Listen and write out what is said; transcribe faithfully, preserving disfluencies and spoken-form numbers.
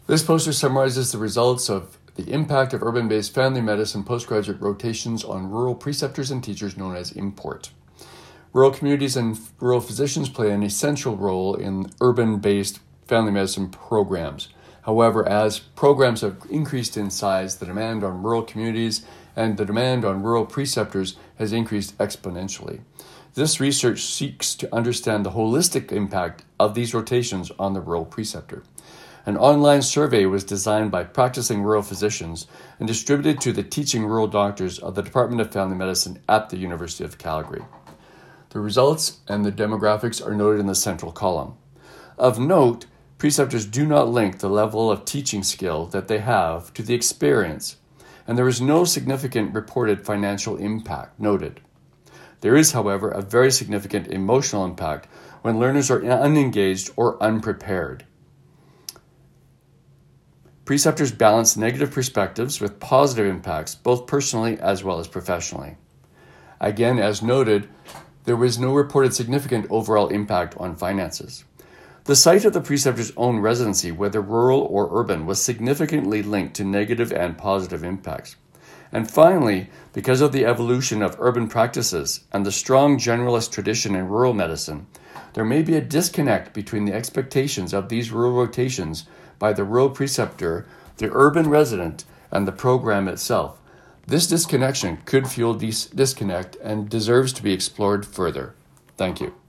This poster summarizes the results of the impact of urban-based family medicine postgraduate rotations on rural preceptors and teachers, known as IMPORT. Rural communities and rural physicians play an essential role in urban-based family medicine programs. However, as programs have increased in size, the demand on rural communities and the demand on rural preceptors has increased exponentially. This research seeks to understand the holistic impact of these rotations on the rural preceptor. An online survey was designed by practicing rural physicians and distributed to the teaching rural doctors of the Department of Family Medicine at the University of Calgary. The results and the demographics are noted in the central column. Of note, preceptors do not link the level of teaching skill that they have to the experience, and there is no significant reported financial impact noted. There is, however, a very significant emotional impact when learners are unengaged or unprepared. Preceptors balance negative perspectives with positive impacts, both personally as well as professionally. Again, as noted, there was no reported significant overall impact on finances. The site of the preceptor's own residency, whether rural or urban, was significantly linked to negative and positive impacts. And finally, because of the evolution of urban practices and the strong generalist tradition in rural medicine, there may be a disconnect between the expectations of these rural rotations by the rural preceptor, the urban resident, and the program itself. This disconnection could fuel dis- disconnect and deserves to be explored further. Thank you.